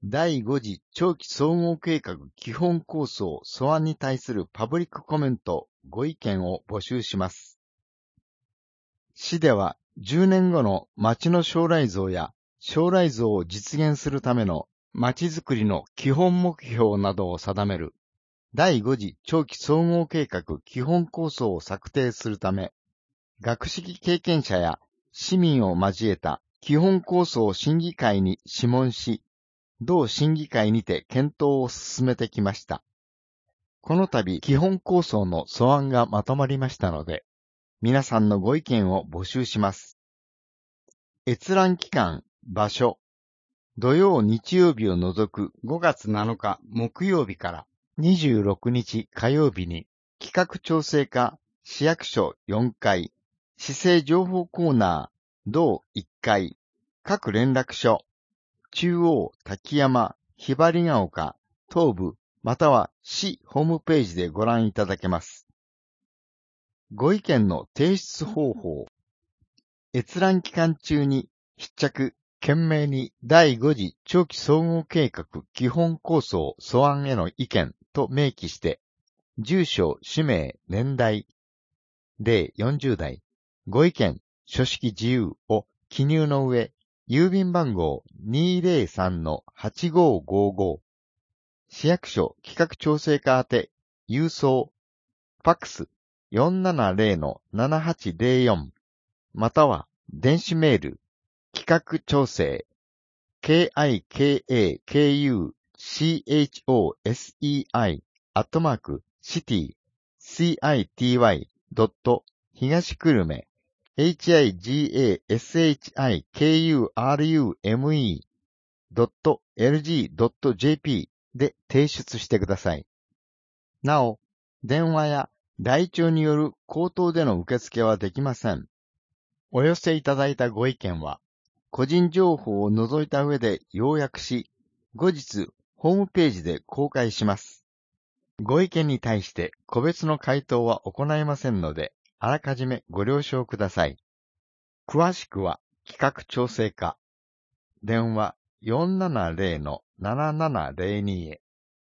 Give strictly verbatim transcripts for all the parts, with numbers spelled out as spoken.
だいご次長期総合計画基本構想素案に対するパブリックコメント、ご意見を募集します。市ではじゅうねんごの町の将来像や将来像を実現するための町づくりの基本目標などを定めるだいご次長期総合計画基本構想を策定するため、学識経験者や市民を交えた基本構想審議会に諮問し、同審議会にて検討を進めてきました。この度基本構想の素案がまとまりましたので、皆さんのご意見を募集します。閲覧期間、場所、土曜日曜日を除くごがつなのか木曜日からにじゅうろくにち火曜日に企画調整課市役所よんかい、市政情報コーナー同いっかい、各連絡所、中央、滝山、ひばりが丘、東部、または市ホームページでご覧いただけます。ご意見の提出方法。閲覧期間中に必着、懸命にだいご次長期総合計画基本構想素案への意見と明記して、住所、氏名、年代、例よんじゅう代、ご意見、書式自由を記入の上、郵便番号 にーぜろさんのはちごーごーごー、市役所企画調整課宛て、郵送、ファックス よんななぜろのななはちぜろよん、または電子メール、企画調整、キカクチョセイ、アットマーク、シティ、シティ、ドット、東久留米、ヒガシクルメ、ドット、エルジードットジェーピー で提出してください。なお、電話や台帳による口頭での受付はできません。お寄せいただいたご意見は、個人情報を除いた上で要約し、後日ホームページで公開します。ご意見に対して個別の回答は行いませんので、あらかじめご了承ください。詳しくは企画調整課、電話 よんななぜろのななななぜろに へ。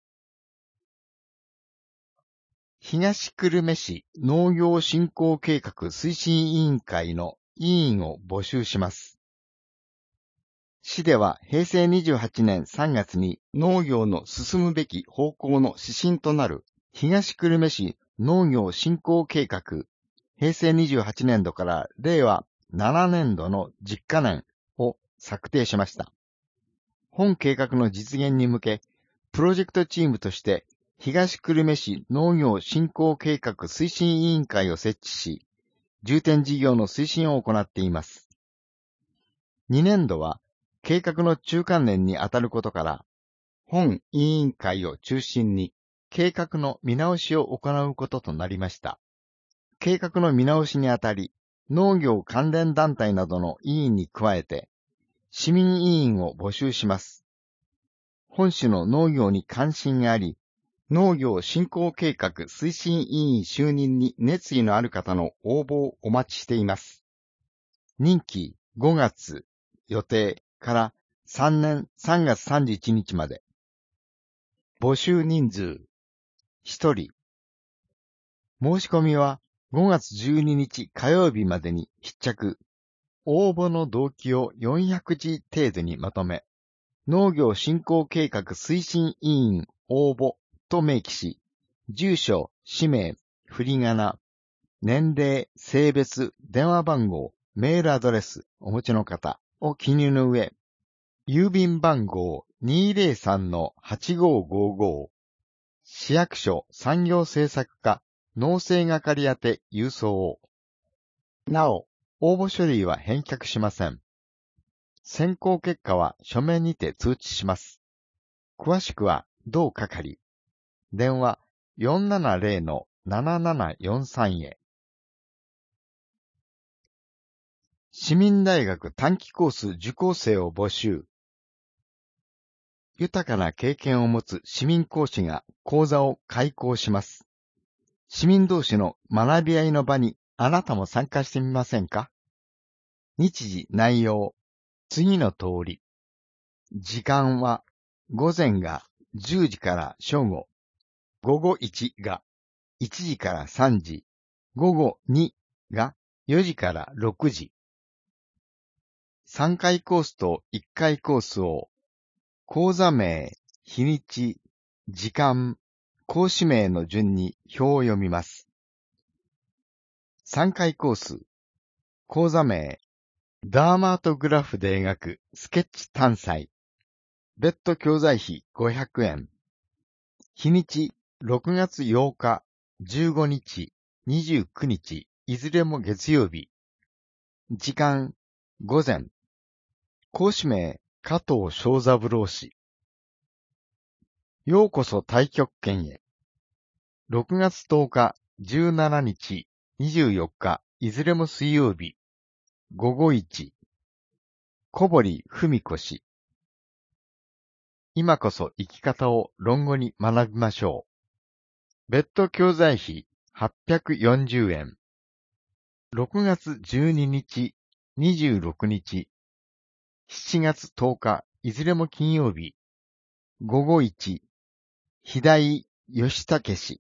東久留米市農業振興計画推進委員会の委員を募集します。市ではへいせいにじゅうはちねんさんがつに農業の進むべき方向の指針となる東久留米市農業振興計画へいせいにじゅうはちねんどかられいわななねんどの実行年を策定しました。本計画の実現に向け、プロジェクトチームとして東久留米市農業振興計画推進委員会を設置し、重点事業の推進を行っています。にねんどは計画の中間年にあたることから、本委員会を中心に計画の見直しを行うこととなりました。計画の見直しにあたり、農業関連団体などの委員に加えて、市民委員を募集します。本市の農業に関心があり、農業振興計画推進委員就任に熱意のある方の応募をお待ちしています。任期ごがつ予定からさんねんさんがつさんじゅういちにちまで。募集人数ひとり。申し込みはごがつじゅうににち火曜日までに必着。応募の動機をよんひゃくじ程度にまとめ、農業振興計画推進委員応募と明記し、住所、氏名、振り仮名、年齢、性別、電話番号、メールアドレスお持ちの方を記入の上、郵便番号 にーぜろさんのはちごーごーごー、市役所産業政策課農政係宛て郵送を。なお、応募書類は返却しません。選考結果は書面にて通知します。詳しくは同係。電話 よんななぜろのななななよんさん へ。市民大学短期コース受講生を募集。豊かな経験を持つ市民講師が講座を開講します。市民同士の学び合いの場にあなたも参加してみませんか？日時、内容、次の通り。時間は午前がじゅうじから正午、午後いちがいちじからさんじ、午後にがよじからろくじ。さんかいコースといっかいコースを、講座名、日にち、時間、講師名の順に表を読みます。さんかいコース、講座名、ダーマートグラフで描くスケッチ単彩。別途教材費ごひゃくえん。日にちろくがつようか、じゅうごにち、にじゅうくにち、いずれも月曜日。時間、午前。講師名、加藤正三郎氏。ようこそ太極拳へ。ろくがつとおか、じゅうしちにち、にじゅうよっか、いずれも水曜日。午後いち。小堀文子氏。今こそ生き方を論語に学びましょう。別途教材費はっぴゃくよんじゅうえん。ろくがつじゅうににち、にじゅうろくにち、しちがつとおか、いずれも金曜日。午後いち。平井義武氏。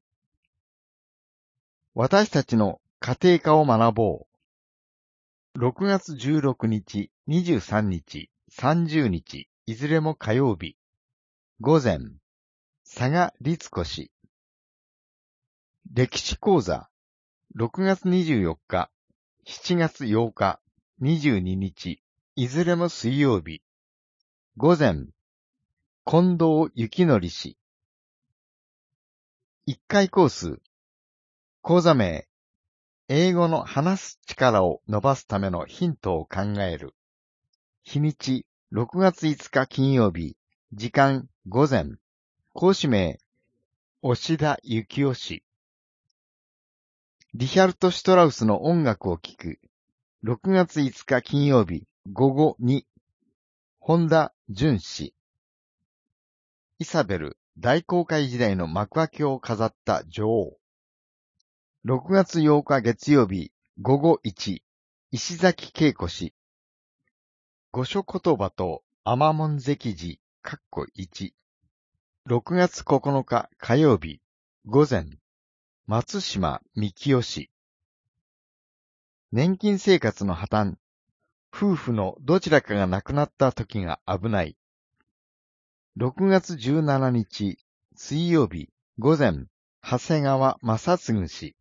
私たちの家庭科を学ぼう。ろくがつじゅうろくにち、にじゅうさんにち、さんじゅうにち、いずれも火曜日。午前、佐賀律子氏。歴史講座、ろくがつにじゅうよっか、しちがつようか、にじゅうににち、いずれも水曜日。午前、近藤幸則氏。いっかいコース、講座名、英語の話す力を伸ばすためのヒントを考える。日にち、ろくがついつか金曜日、時間、午前、講師名、押田幸雄氏。リヒャルト・シュトラウスの音楽を聴く。ろくがついつか金曜日、午後に。本田淳氏。イサベル、大航海時代の幕開けを飾った女王。ろくがつようか月曜日、午後いち。石崎恵子氏。御所言葉と天文石寺、かっこいち。ろくがつここのか火曜日、午前。松島幹夫氏。年金生活の破綻。夫婦のどちらかが亡くなった時が危ない。ろくがつじゅうしちにち、水曜日、午前。長谷川正嗣氏。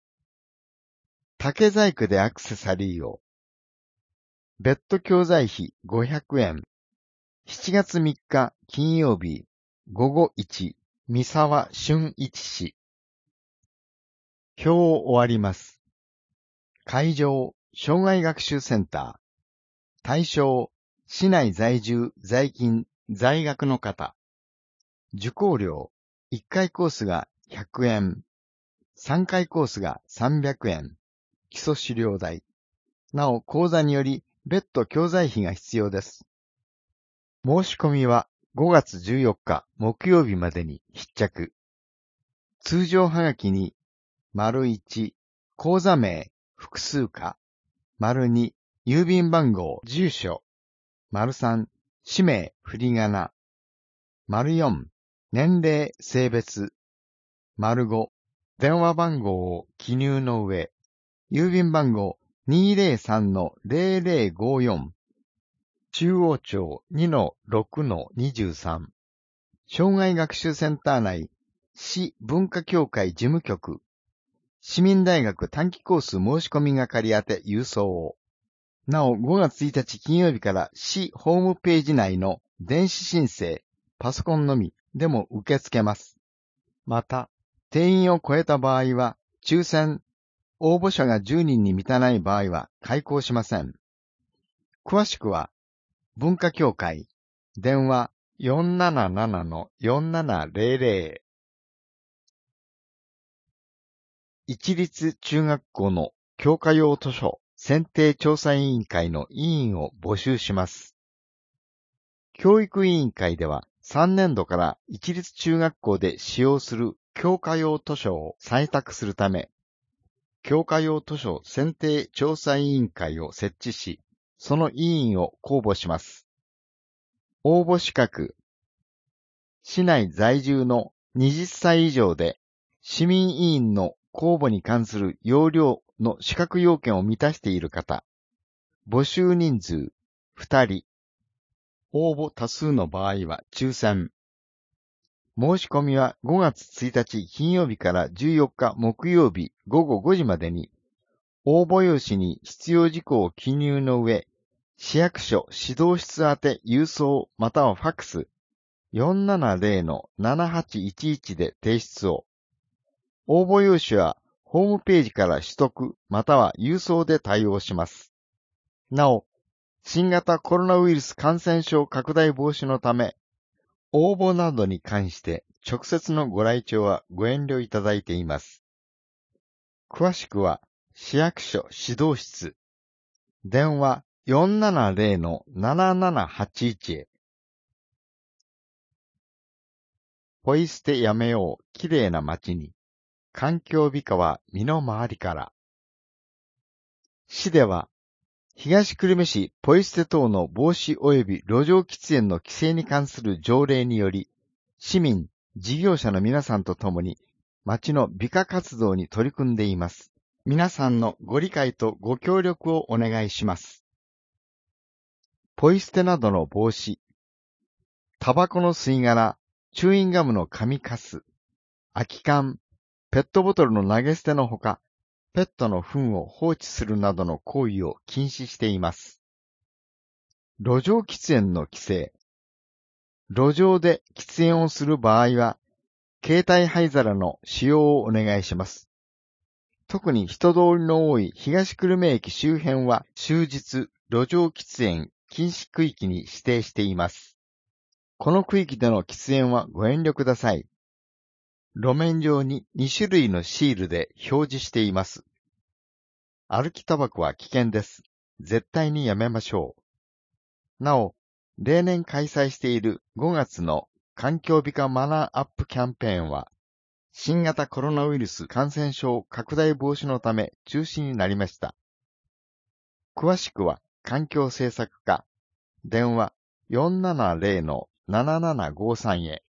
竹細工でアクセサリーを。別途教材費ごひゃくえん。しちがつみっか金曜日、午後いち。三沢俊一氏。表を終わります。会場、障害学習センター。対象、市内在住、在勤、在学の方。受講料、いっかいコースがひゃくえん。さんかいコースがさんびゃくえん。基礎資料代。なお、講座により別途教材費が必要です。申し込みはごがつじゅうよっか木曜日までに必着。通常はがきに、丸いち、講座名、複数科、丸に、郵便番号、住所、丸さん、氏名、振り仮名、丸よん、年齢、性別、丸ご、電話番号を記入の上、郵便番号 にーぜろさんのぜろぜろごよん、中央町 にのろくのにじゅうさん、障害学習センター内、市文化協会事務局、市民大学短期コース申し込み係宛て郵送を。なお、ごがつついたち金曜日から市ホームページ内の電子申請、パソコンのみでも受け付けます。また、定員を超えた場合は、抽選、応募者がじゅうにんに満たない場合は開講しません。詳しくは、文化協会、電話 よんななななのよんななぜろぜろ。一律中学校の教科用図書選定調査委員会の委員を募集します。教育委員会ではさんねんどから一律中学校で使用する教科用図書を採択するため、教科用図書選定調査委員会を設置し、その委員を公募します。応募資格、 市内在住のはたち以上で、市民委員の公募に関する要領の資格要件を満たしている方、募集人数ふたり、応募多数の場合は抽選。申し込みはごがつついたち金曜日からじゅうよっか木曜日ごごごじまでに、応募用紙に必要事項を記入の上、市役所指導室宛て郵送またはファックス よんななぜろのななはちいちいち で提出を。応募用紙はホームページから取得または郵送で対応します。なお、新型コロナウイルス感染症拡大防止のため、応募などに関して直接のご来庁はご遠慮いただいています。詳しくは市役所指導室、電話 よんななぜろのななななはちいち へ。ポイ捨てやめよう、きれいな街に。環境美化は身の回りから。市では、東久留米市ポイ捨て等の防止及び路上喫煙の規制に関する条例により、市民、事業者の皆さんと共に、街の美化活動に取り組んでいます。皆さんのご理解とご協力をお願いします。ポイ捨てなどの防止、タバコの吸い殻、チューインガムの紙かす、空き缶、ペットボトルの投げ捨てのほか、ペットの糞を放置するなどの行為を禁止しています。路上喫煙の規制。路上で喫煙をする場合は、携帯灰皿の使用をお願いします。特に人通りの多い東久留米駅周辺は終日路上喫煙禁止区域に指定しています。この区域での喫煙はご遠慮ください。路面上ににしゅるいのシールで表示しています。歩きタバコは危険です。絶対にやめましょう。なお、例年開催しているごがつの環境美化マナーアップキャンペーンは、新型コロナウイルス感染症拡大防止のため中止になりました。詳しくは環境政策課、電話 よんななぜろのななななごさん へ。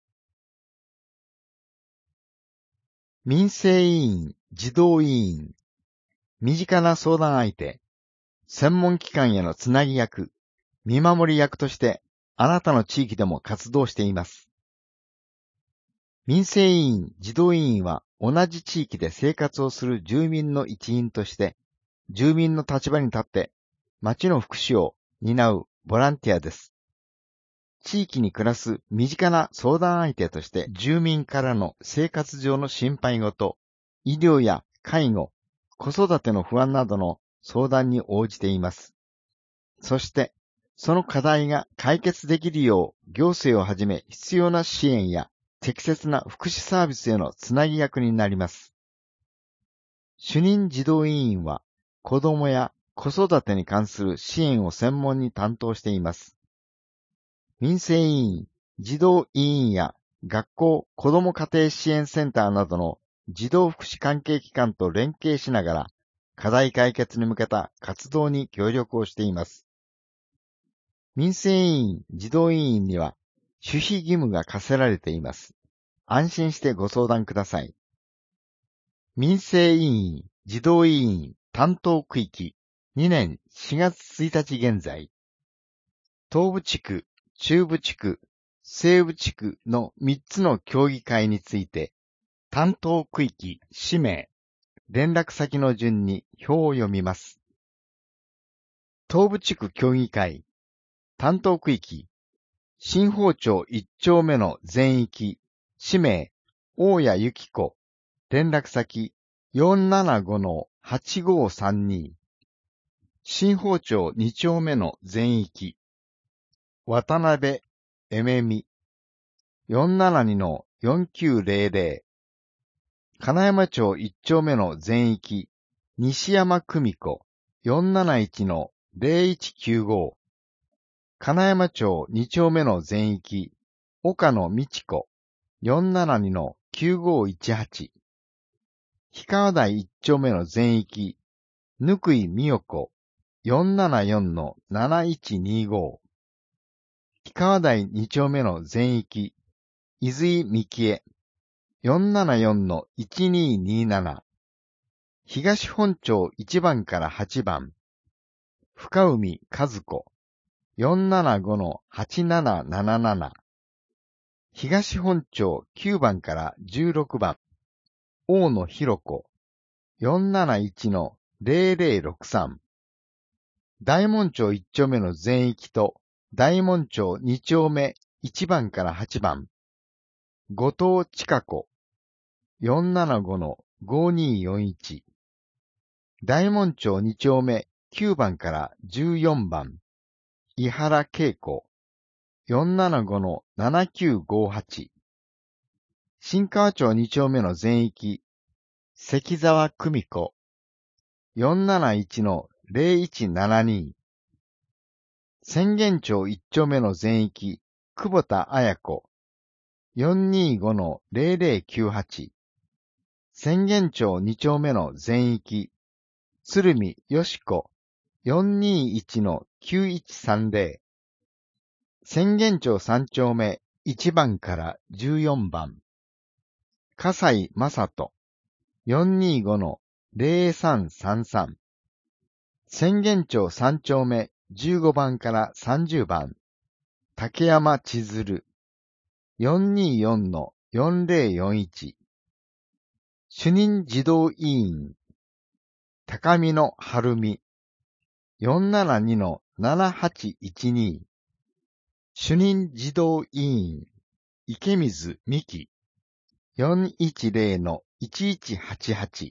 民生委員、児童委員、身近な相談相手、専門機関へのつなぎ役、見守り役としてあなたの地域でも活動しています。民生委員、児童委員は同じ地域で生活をする住民の一員として、住民の立場に立って町の福祉を担うボランティアです。地域に暮らす身近な相談相手として住民からの生活上の心配事、医療や介護、子育ての不安などの相談に応じています。そして、その課題が解決できるよう行政をはじめ必要な支援や適切な福祉サービスへのつなぎ役になります。主任児童委員は子どもや子育てに関する支援を専門に担当しています。民生委員、児童委員や学校子ども家庭支援センターなどの児童福祉関係機関と連携しながら課題解決に向けた活動に協力をしています。民生委員、児童委員には守秘義務が課せられています。安心してご相談ください。民生委員、児童委員担当区域にねんしがつついたち現在、東部地区、中部地区、西部地区のみっつの協議会について、担当区域、氏名、連絡先の順に表を読みます。東部地区協議会、担当区域、新宝町いっちょうめの全域、氏名、大谷由紀子、連絡先 よんななごのはちごさんに、新宝町にちょうめの全域、渡辺えめみ よんななにのよんきゅうぜろぜろ、金山町いっちょうめの全域、西山久美子 よんなないちのぜろいちきゅうご、金山町にちょうめの全域、岡野美智子 よんななにのきゅうごいちはち、氷川台いっちょうめの全域、ぬくいみよこ よんななよんのなないちにご、氷川台にちょうめの全域、 伊豆美希恵 よんななよんのいちにになな 東本町いちばんからはちばん深海和子 よんななごのはちなななななな 東本町きゅうばんからじゅうろくばん大野博子 よんなないちのぜろぜろろくさん 大門町いっ丁目の全域と大門町に丁目いちばんからはちばん後藤千佳子 よんななごのごによんいち 大門町に丁目きゅうばんからじゅうよんばん井原恵子 よんななごのななきゅうごはち 新川町に丁目の全域関沢久美子 よんなないちのぜろいちななに 浅間町いっ丁目の全域久保田彩子 よんにごのぜろぜろきゅうはち 浅間町に丁目の全域鶴見よし子 よんにいちのきゅういちさんぜろ 浅間町さん丁目いちばんからじゅうよんばん笠井正人 よんにごのぜろさんさんさん 浅間町さん丁目じゅうごばんからさんじゅうばん竹山千鶴 よんによんのよんぜろよんいち 主任児童委員高見野晴美 よんななにのななはちいちに 主任児童委員池水美希 よんいちぜろのいちいちはちはち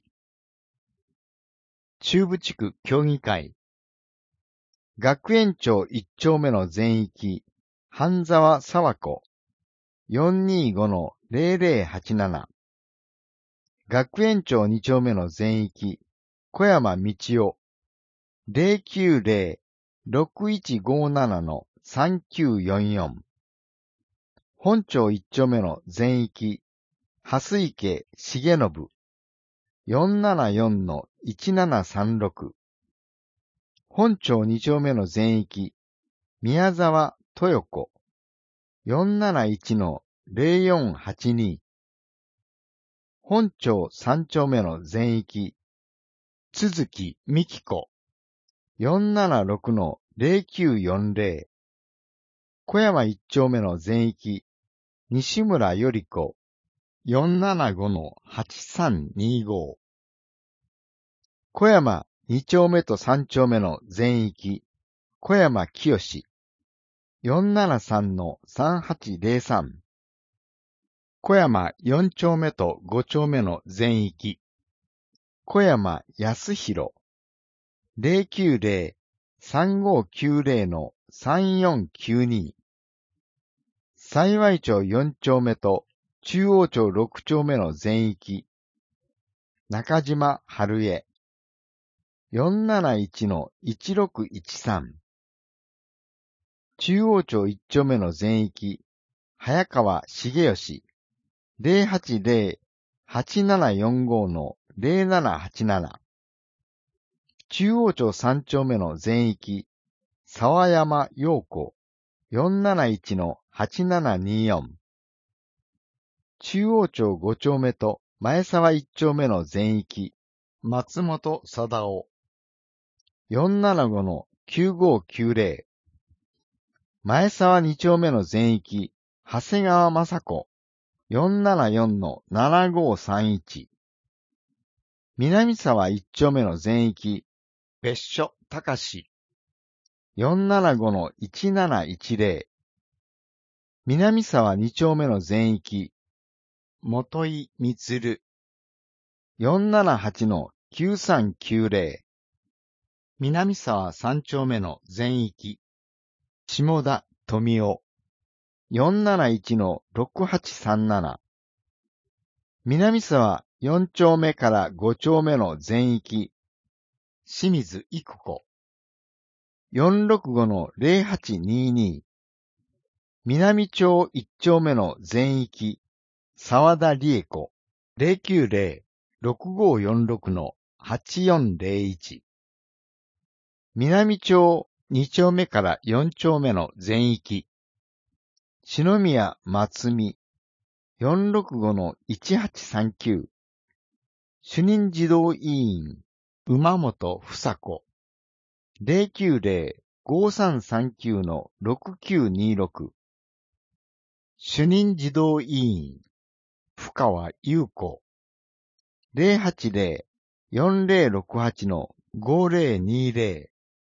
中部地区協議会学園町いっ丁目の全域半沢沢子 よんにごのぜろぜろはちなな 学園町に丁目の全域小山道夫 ぜろきゅうぜろろくいちごななのさんきゅうよんよん 本町いっ丁目の全域蓮池重信 よんななよんのいちななさんろく 本町に丁目の全域宮沢豊子 よんなないちのぜろよんはちに 本町さん丁目の全域都築美希子 よんななろくのぜろきゅうよんぜろ 小山いっ丁目の全域西村より子 よんななごのはちさんにご 小山に丁目とさん丁目の全域小山清 よんななさんのさんはちぜろさん 小山よん丁目とご丁目の全域小山康弘 ぜろきゅうぜろさんごきゅうぜろのさんよんきゅうに 幸町よん丁目と中央町ろく丁目の全域中島春江 よんなないちのいちろくいちさん 中央町いっ丁目の全域早川茂義 ぜろはちぜろはちななよんごのぜろななはちなな 中央町さん丁目の全域沢山陽子 よんなないちのはちななによん 中央町ご丁目と前沢いっ丁目の全域松本貞夫 よんななごのきゅうごきゅうぜろ 前沢に丁目の全域長谷川雅子 よんななよんのななごさんいち 南沢いっ丁目の全域別所隆 よんななごのいちなないちぜろ 南沢に丁目の全域元井充 よんななはちのきゅうさんきゅうぜろ 南沢さん丁目の全域下田富夫 よんなないちのろくはちさんなな 南沢よん丁目からご丁目の全域清水育子 よんろくごのぜろはちにに 南町いっ丁目の全域沢田理恵子 ぜろきゅうぜろろくごよんろくのはちよんぜろいち 南町に丁目からよん丁目の全域篠宮松美よんろくごのいちはちさんきゅう。主任児童委員、馬本房子。ゼロきゅうゼロ ごさんさんきゅうのろくきゅうにろく。主任児童委員、深川優子。ゼロはちゼロ よんゼロろくはちのごゼロにゼロ。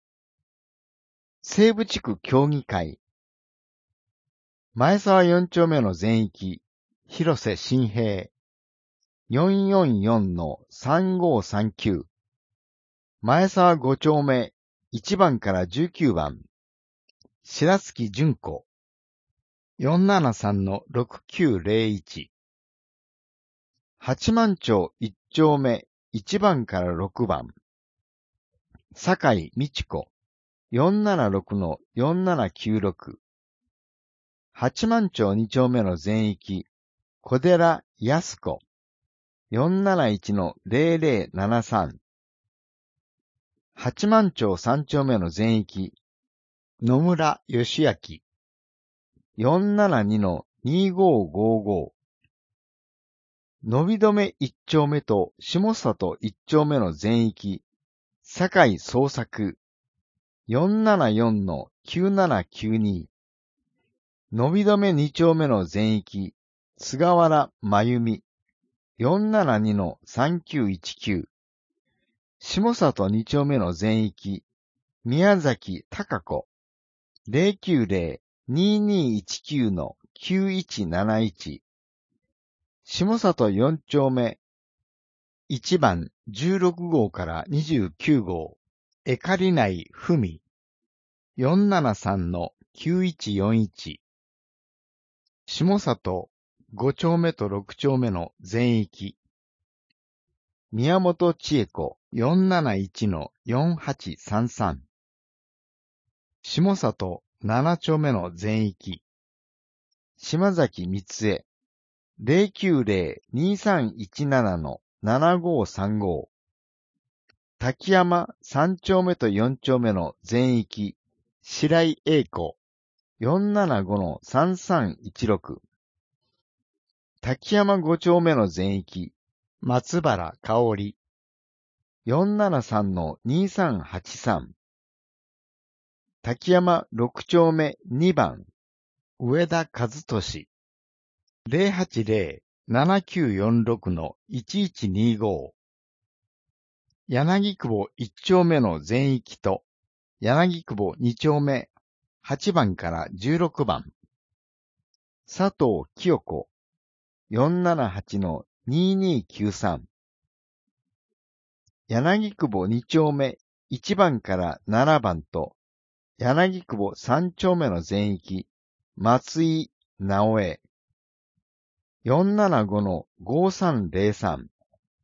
西部地区協議会。前沢よん丁目の全域、広瀬新平。よんよんよんのさんごさんきゅう。前沢ご丁目、いちばんからじゅうきゅうばん。白月純子。よんななさんのろくきゅうゼロいち。八幡町いち丁目、いちばんからろくばん。坂井美智子。よんななろくのよんななきゅうろく。八幡町に丁目の全域、小寺康子。よんなないちのゼロゼロななさん。八幡町さん丁目の全域、野村義明。よんななにのにごごご。のびどめいち丁目と下里いち丁目の全域、坂井創作。よんななよんのきゅうななきゅうに。のびどめに丁目の全域、菅原真由美。よんななにのさんきゅういちきゅう。下里に丁目の全域、宮崎貴子。ゼロきゅうゼロ ににいちきゅうのきゅういちなないち。下里よん丁目、いちばんじゅうろくごうからにじゅうきゅうごう。えかりないふみ。よんななさんのきゅういちよんいち。下里ご丁目とろく丁目の全域。宮本千恵子よんなないちのよんはちさんさん。下里なな丁目の全域。島崎光恵ゼロきゅうゼロ にさんいちななのななごさんご。滝山さん丁目とよん丁目の全域。白井英子よんななごのさんさんいちろく。滝山ご丁目の全域。松原香織よんななさんのにさんはちさん。滝山ろく丁目にばん。上田和俊ゼロはちゼロ ななきゅうよんろくのいちいちにご。柳久保いち丁目の全域と柳久保に丁目はちばんからじゅうろくばん。佐藤清子よんななはちのににきゅうさん。柳久保に丁目いちばんからななばんと柳久保さん丁目の全域。松井直江よんななごのごさんゼロさん。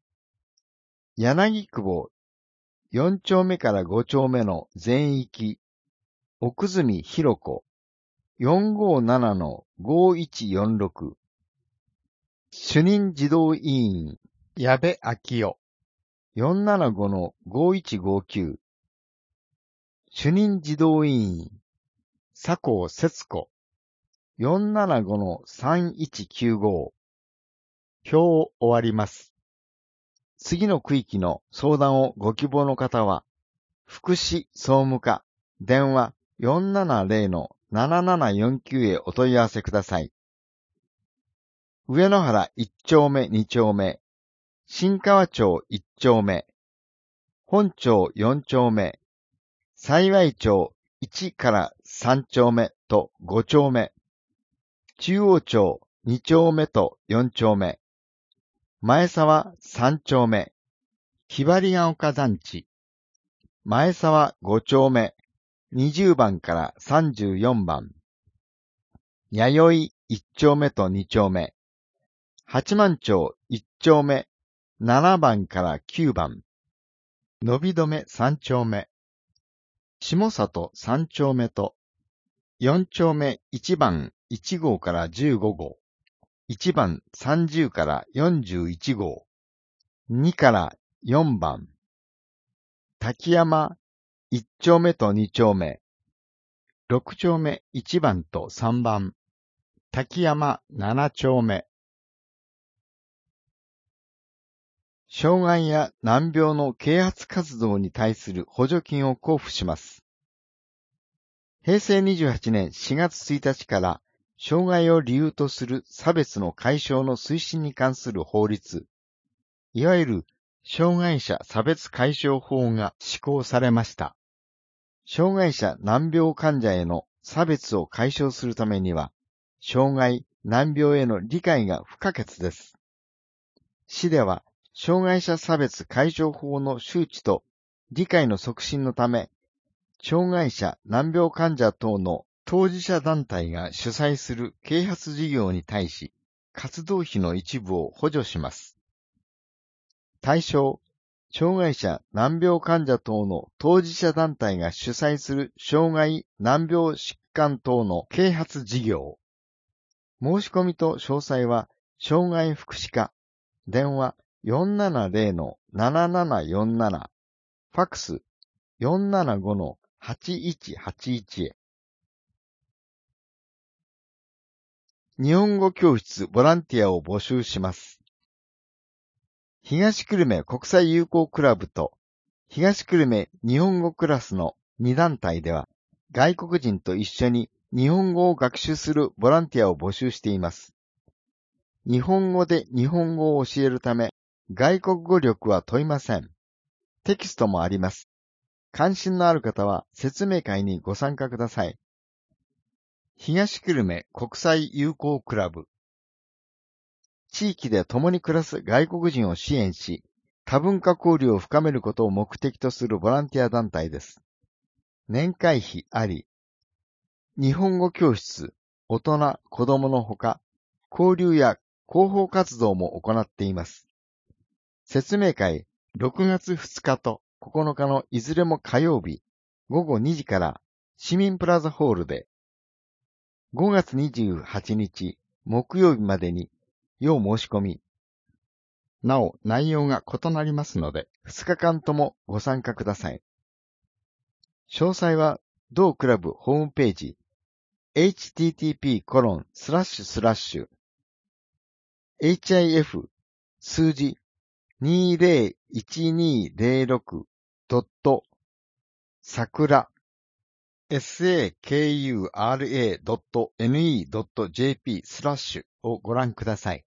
柳久保よん丁目からご丁目の全域。奥住博子よんごななのごいちよんろく。主任児童委員矢部昭夫よんななごのごいちごきゅう。主任児童委員佐藤節子よんななごのさんいちきゅうご。表を終わります。次の区域の相談をご希望の方は、福祉総務課電話 よんななゼロのななななよんきゅう へお問い合わせください。上野原いち丁目に丁目、新川町いち丁目、本町よん丁目、幸町いちからさん丁目とご丁目、中央町に丁目とよん丁目、前沢さん丁目、ひばりが丘団地、前沢ご丁目、にじゅうばんからさんじゅうよんばん、弥生いち丁目とに丁目、八幡町いち丁目、ななばんからきゅうばん、のびどめさん丁目、下里さん丁目と、よん丁目いちばんいち号からじゅうご号、いちばんさんじゅうからよんじゅういち号、にからよんばん、滝山いち丁目とに丁目、ろく丁目いちばんとさんばん、滝山なな丁目、 障害や難病の啓発活動に対する補助金を交付します。へいせいにじゅうはちねんしがつついたちから障害を理由とする差別の解消の推進に関する法律、いわゆる障害者差別解消法が施行されました。障害者難病患者への差別を解消するためには、障害、難病への理解が不可欠です。市では、障害者差別解消法の周知と理解の促進のため、障害者難病患者等の当事者団体が主催する啓発事業に対し、活動費の一部を補助します。対象、障害者難病患者等の当事者団体が主催する障害難病疾患等の啓発事業。申し込みと詳細は、障害福祉課、電話 よんななぜろ ななななよんなな、ファックス よんななご はちいちはちいち へ。日本語教室ボランティアを募集します。東久留米国際友好クラブと東久留米日本語クラスのに団体では、外国人と一緒に日本語を学習するボランティアを募集しています。日本語で日本語を教えるため、外国語力は問いません。テキストもあります。関心のある方は説明会にご参加ください。東久留米国際友好クラブ。地域で共に暮らす外国人を支援し、多文化交流を深めることを目的とするボランティア団体です。年会費あり。日本語教室、大人、子供のほか、交流や広報活動も行っています。説明会、ろくがつふつかとここのかのいずれも火曜日、ごごにじから市民プラザホールで、ごがつにじゅうはちにち木曜日までに要申し込み。なお、内容が異なりますので、ふつかかんともご参加ください。詳細は、同クラブホームページ、エイチティーティーピーコロンスラッシュスラッシュエイチアイエフ 数字 にぜろいちにぜろろく ドット sakura sakura.ne.jp スラッシュをご覧ください。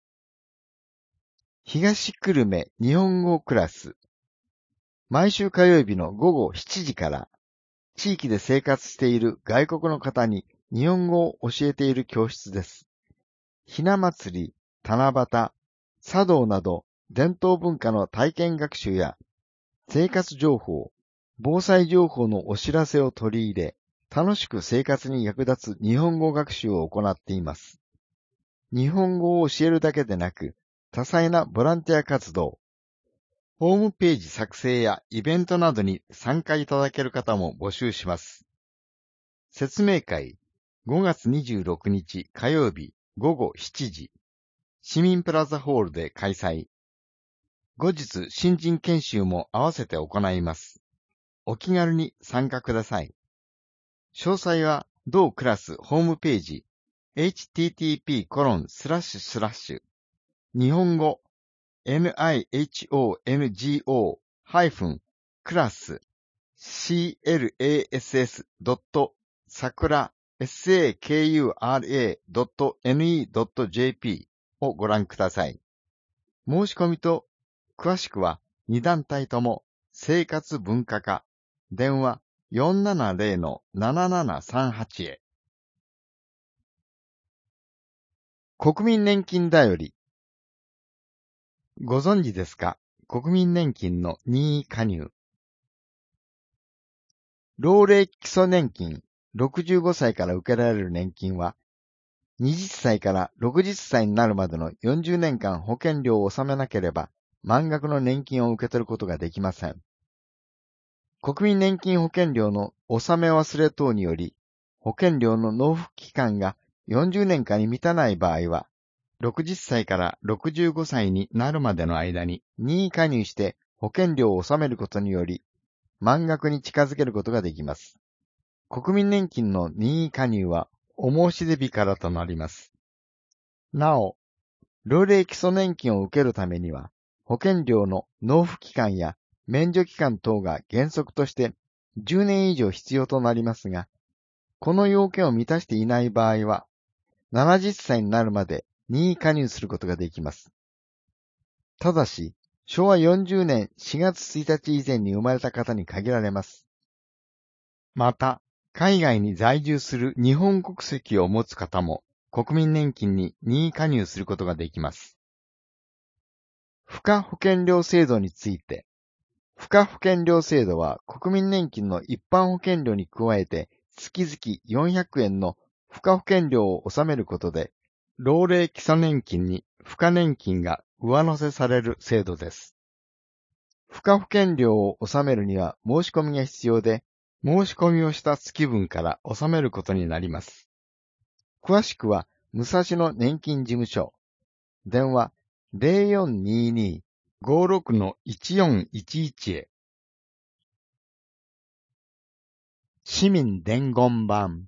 東久留米日本語クラス。毎週火曜日のごごしちじから、地域で生活している外国の方に日本語を教えている教室です。ひな祭り、七夕、茶道など伝統文化の体験学習や生活情報、防災情報のお知らせを取り入れ、楽しく生活に役立つ日本語学習を行っています。日本語を教えるだけでなく、多彩なボランティア活動、ホームページ作成やイベントなどに参加いただける方も募集します。説明会、ごがつにじゅうろくにち火曜日ごごしちじ、市民プラザホールで開催。後日、新人研修も合わせて行います。お気軽に参加ください。詳細は、同クラスホームページ、エイチティーティーピーコロンスラッシュスラッシュ日本語 ニホンゴ ハイフンクラス クラス ドット sakura ドット エヌイー ドット ジェーピー をご覧ください。申し込みと詳しくはに団体とも生活文化課電話 よんななぜろ ななななさんはち へ。国民年金だより。ご存知ですか？国民年金の任意加入。老齢基礎年金ろくじゅうごさいから受けられる年金は、はたちからろくじゅっさいになるまでのよんじゅうねんかん保険料を納めなければ、満額の年金を受け取ることができません。国民年金保険料の納め忘れ等により、保険料の納付期間がよんじゅうねんかんに満たない場合は、ろくじゅっさいからろくじゅうごさいになるまでの間に任意加入して保険料を納めることにより、満額に近づけることができます。国民年金の任意加入はお申し出日からとなります。なお、老齢基礎年金を受けるためには、 保険料の納付期間や免除期間等が原則としてじゅうねん以上必要となりますが、この要件を満たしていない場合は、ななじゅっさいになるまで任意加入することができます。ただし、しょうわよんじゅうねんしがつついたち以前に生まれた方に限られます。また、海外に在住する日本国籍を持つ方も国民年金に任意加入することができます。付加保険料制度について、付加保険料制度は国民年金の一般保険料に加えて月々よんひゃくえんの付加保険料を納めることで、老齢基礎年金に付加年金が上乗せされる制度です。付加保険料を納めるには申し込みが必要で、申し込みをした月分から納めることになります。詳しくは、武蔵野年金事務所、電話 ゼロよんにーにー ごーろく いちよんいちいち へ。市民伝言板。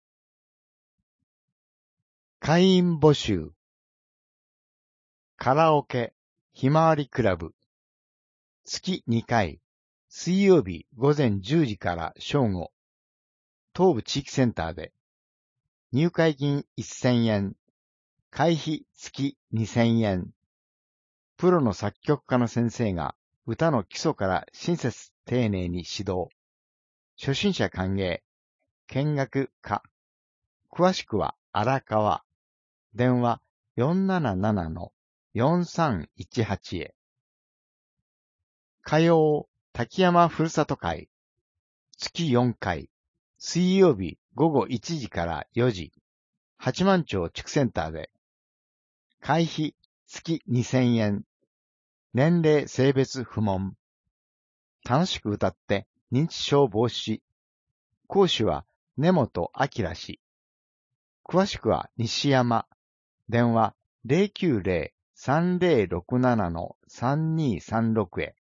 会員募集。カラオケ、ひまわりクラブ。月にかい、水曜日午前じゅうじから正午、東部地域センターで、入会金せんえん、会費月にせんえん。プロの作曲家の先生が歌の基礎から親切丁寧に指導。初心者歓迎。見学可。詳しくは荒川。電話 よんなななのよんさんいちはち へ。火曜滝山ふるさと会。月よんかい。水曜日午後いちじからよじ。八幡町地区センターで。会費月にせんえん。年齢性別不問。楽しく歌って認知症防止。講師は根本明氏。詳しくは西山。電話 ゼロきゅうゼロ さんゼロろくなな さんにさんろく へ。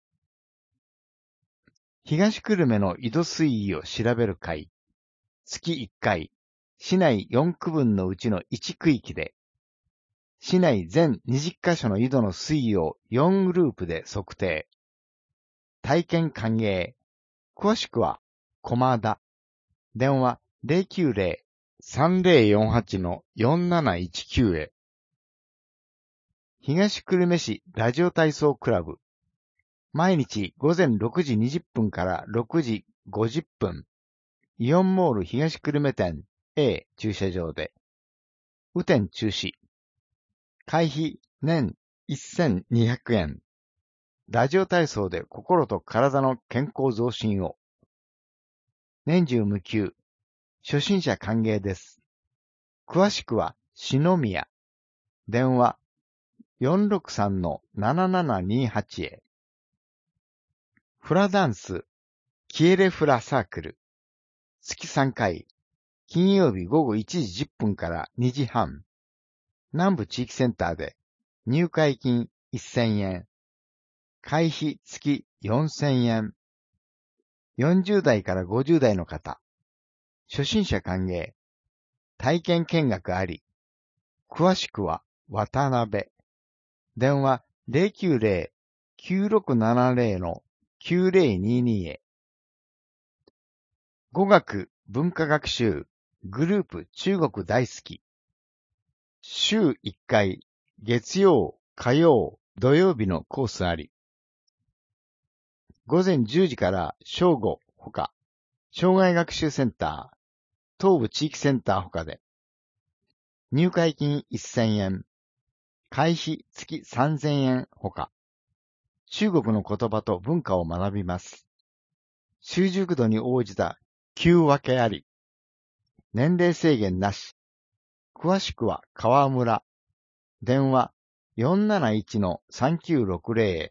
東久留米の井戸水位を調べる会。月いっかい。市内よんくぶんのうちのいち区域で。市内全にじゅっかしょの井戸の水位をよんグループで測定。体験歓迎。詳しくは、駒田。電話 ゼロきゅうゼロ さんゼロよんはち よんなないちきゅう へ。東久留米市ラジオ体操クラブ。毎日午前ろくじにじゅっぷんからろくじごじゅっぷん。イオンモール東久留米店 A 駐車場で。雨天中止。会費年せんにひゃくえん。ラジオ体操で心と体の健康増進を。年中無休。初心者歓迎です。詳しくは、篠宮。電話 よんろくさんのななななにはち へ。フラダンス、キエレフラサークル。月さんかい。金曜日午後いちじじゅっぷんからにじはん。南部地域センターで、入会金せんえん。会費月よんせんえん。よんじゅうだいからごじゅうだいの方。初心者歓迎。体験見学あり。詳しくは、渡辺。電話 ゼロきゅうゼロ きゅうろくななゼロ きゅうゼロにに へ。語学文化学習グループ中国大好き。週いっかい、月曜、火曜、土曜日のコースあり。午前じゅうじから正午ほか、障害学習センター、東部地域センターほかで。入会金せんえん。会費月さんぜんえんほか。中国の言葉と文化を学びます。習熟度に応じた級分けあり。年齢制限なし。詳しくは川村。電話 よんなないちのさんきゅうろくゼロ へ。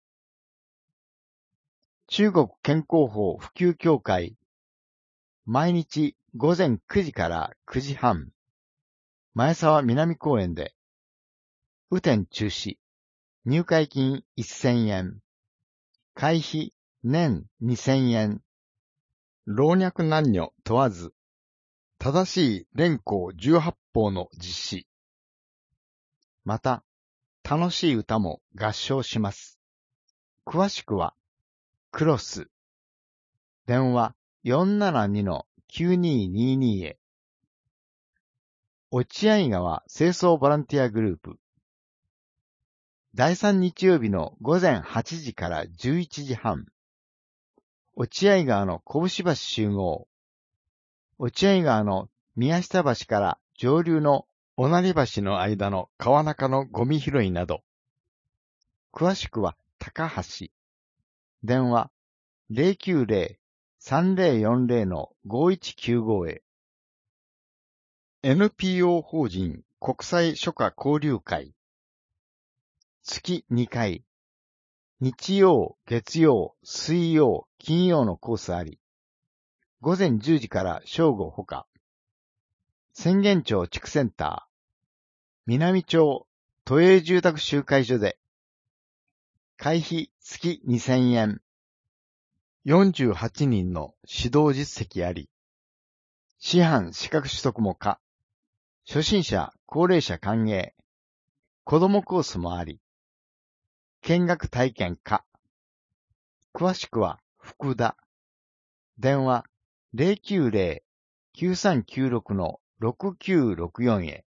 中国健康法普及協会。毎日午前くじからくじはん。前沢南公園で。雨天中止。入会金せんえん。会費年にせんえん。老若男女問わず。正しい蓮香じゅうはっぽうの実施。また、楽しい歌も合唱します。 詳しくは、クロス。電話 よんななにのきゅうにーにーにー へ。落合川清掃ボランティアグループ。だいさん日曜日の午前はちじからじゅういちじはん。落合川の拳橋集合。落合川の宮下橋から上流の御成橋の間の川中のゴミ拾いなど。詳しくは高橋。電話 ゼロきゅうゼロ さんゼロよんゼロ のごいちきゅうご へ。エヌピーオー 法人国際書家交流会。月にかい。日曜、月曜、水曜、金曜のコースあり。午前じゅうじから正午ほか。浅間町地区センター。南町都営住宅集会所で。会費月にせんえん。よんじゅうはちにんの指導実績あり。師範資格取得も可。初心者、高齢者歓迎。子供コースもあり。見学体験可。詳しくは、福田。電話 ゼロきゅうゼロ きゅうさんきゅうろく のろくきゅうろくよん へ。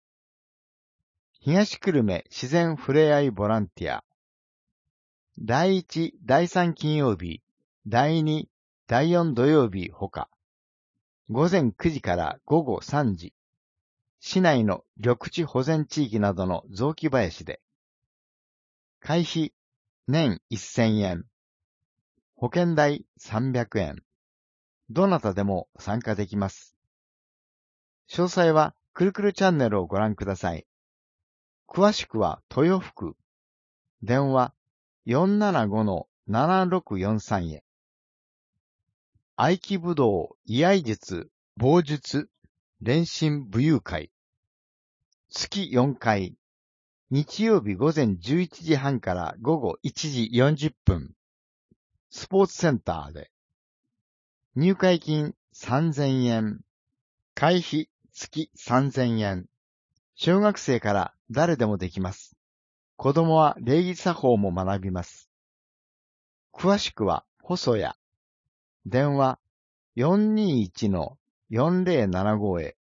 東久留米自然ふれあいボランティア。だいいち、だいさん金曜日、だいに、だいよん土曜日ほか。午前くじから午後さんじ。市内の緑地保全地域などの雑木林で。会費、年せんえん。保険代さんびゃくえん。どなたでも参加できます。詳細はくるくるチャンネルをご覧ください。詳しくは豊福。電話 よんななごのななろくよんさん へ。合気武道、居合術、棒術、練心武勇会。月よんかい。日曜日午前じゅういちじはんから午後いちじよんじゅっぷん。スポーツセンターで。入会金さんぜんえん。会費月さんぜんえん。小学生から誰でもできます。子供は礼儀作法も学びます。詳しくは細谷。電話 よんにいちのよんぜろななご へ。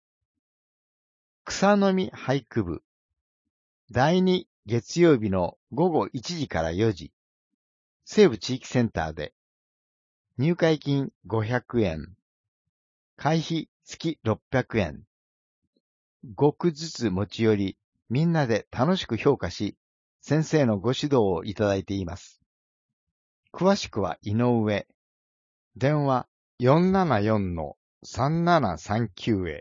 草の実俳句部。だいに月曜日の午後いちじからよじ。西部地域センターで。入会金ごひゃくえん。会費月ろっぴゃくえん。ごくずつ持ち寄り、みんなで楽しく評価し、先生のご指導をいただいています。詳しくは井上。電話 よんななよんのさんななさんきゅう へ。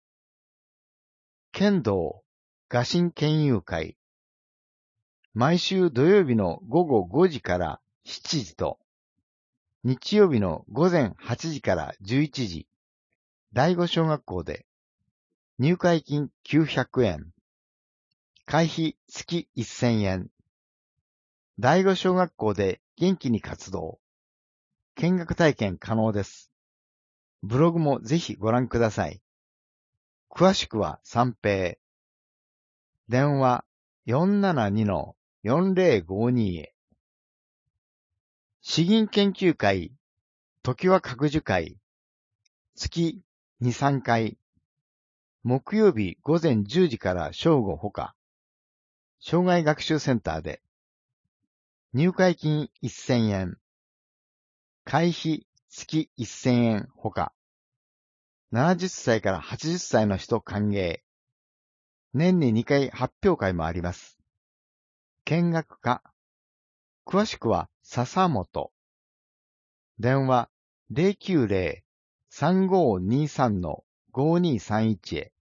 剣道、画心研究会。毎週土曜日の午後ごじからしちじと、日曜日の午前はちじからじゅういちじ、第五小学校で、入会金きゅうひゃくえん。会費月せんえん。第五小学校で元気に活動。見学体験可能です。ブログもぜひご覧ください。詳しくは三平。電話 よんななにのよんぜろごに へ。詩吟研究会、常盤覚樹会。月に、さんかい。木曜日午前じゅうじから正午ほか。障害学習センターで。入会金せんえん。会費月せんえんほか。ななじゅっさいからはちじゅっさいの人歓迎。年ににかい発表会もあります。見学課。詳しくは笹本。電話 ゼロきゅうゼロ さんごにさんのごにさんいち へ。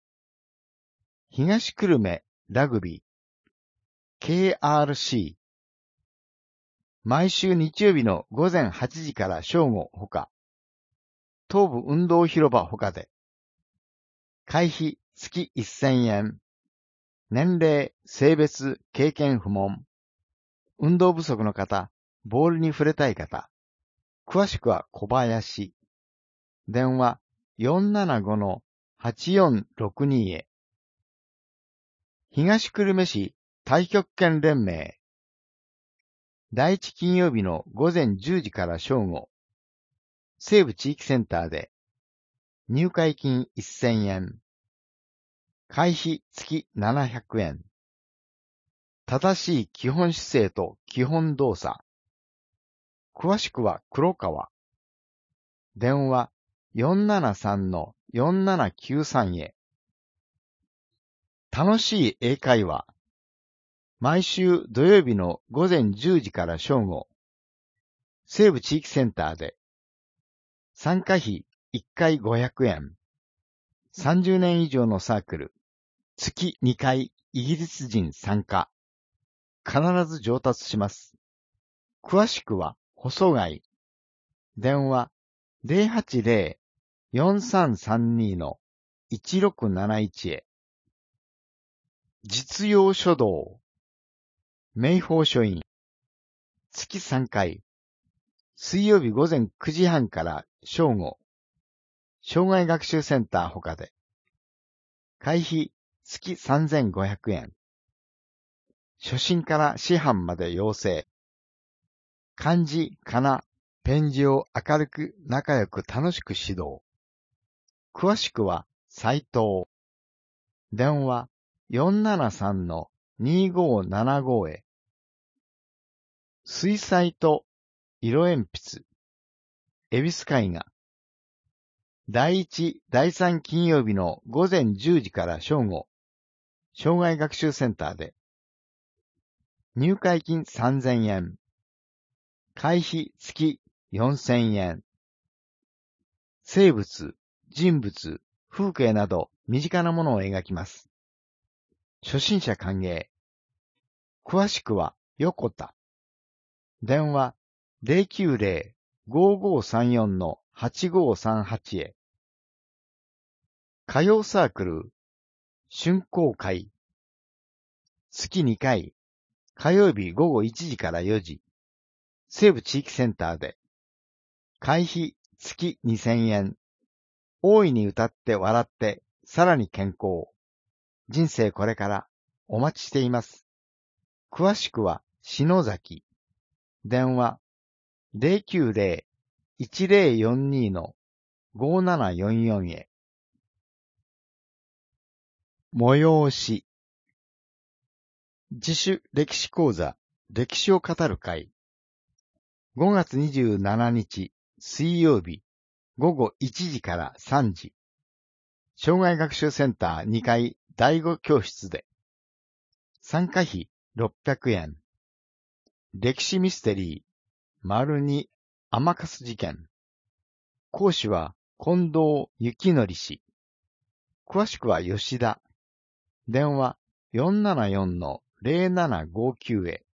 東久留米ラグビー ケーアールシー。毎週日曜日の午前はちじから正午ほか。東部運動広場ほかで。会費月せんえん。年齢、性別、経験不問。運動不足の方、ボールに触れたい方。詳しくは小林。電話 よんななごのはちよんろくに へ。東久留米市太極拳連盟。 第一金曜日の午前じゅうじから正午、西部地域センターで入会金せんえん、会費月ななひゃくえん、正しい基本姿勢と基本動作。詳しくは黒川。電話 よんななさんのよんななきゅうさん へ。楽しい英会話。毎週土曜日の午前じゅうじから正午、西部地域センターで、参加費いっかいごひゃくえん、さんじゅうねん以上のサークル、月にかいイギリス人参加、必ず上達します。詳しくは細貝、電話 ゼロはちゼロ よんさんさんに いちろくなないち へ。実用書道、名宝書院、月さんかい、水曜日午前くじはんから正午、障害学習センター他で、会費月さんぜんごひゃくえん、初心から師範まで養成、漢字、かな、ペン字を明るく仲良く楽しく指導。詳しくは斉藤。電話 よんななさんのにごーななご へ。水彩と色鉛筆、恵比寿絵画。第一、第三金曜日の午前じゅうじから正午、障害学習センターで、入会金さんぜんえん、会費月よんせんえん。生物、人物、風景など身近なものを描きます。初心者歓迎。詳しくは横田。電話 ゼロきゅうゼロ ごーごーさんよん はちごーさんはち へ。歌謡サークル、春光会。月にかい、火曜日午後いちじからよじ、西部地域センターで、会費月にせんえん。大いに歌って笑って、さらに健康。人生これからお待ちしています。詳しくは篠崎。電話 ゼロきゅうゼロ いちゼロよんに ごーななよんよん へ。催し。自主歴史講座、歴史を語る会。ごがつにじゅうしちにち水曜日午後いちじからさんじ。障害学習センターにかいだいご教室で。参加費ろっぴゃくえん。歴史ミステリー、丸に甘かす事件。講師は近藤幸則氏。詳しくは吉田。電話 よんななよんのゼロななごきゅう へ。